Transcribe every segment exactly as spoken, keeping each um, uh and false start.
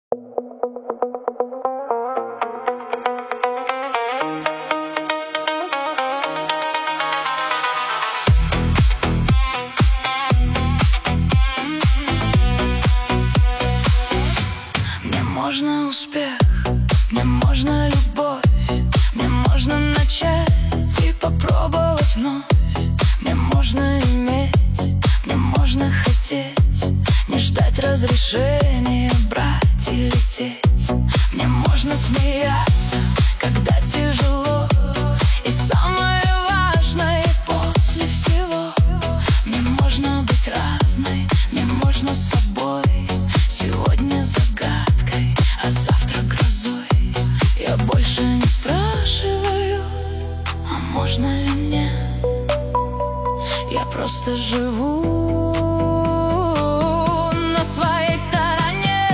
Мне можно успех, мне можно любовь, мне можно начать и попробовать вновь. Мне можно иметь, мне можно хотеть, не ждать разрешения брать и лететь. Мне можно смеяться, когда тяжело, и самое важное после всего. Мне можно быть разной, мне можно с собой. Сегодня загадкой, а завтра грозой. Я больше не спрашиваю, а можно ли мне? Я просто живу на своей стороне.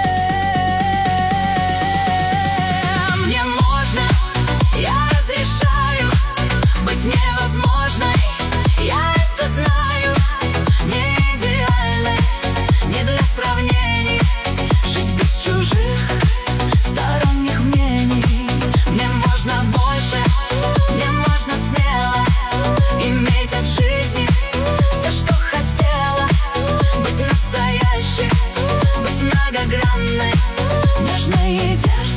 Мне можно, я разрешаю быть невозможной. Я это знаю, не идеальной, не для сравнений, жить без чужих сторонних мнений. Мне можно больше, мне можно смело иметь от жизни все, что хотела. Быть настоящей, быть многогранной, нежной и державной.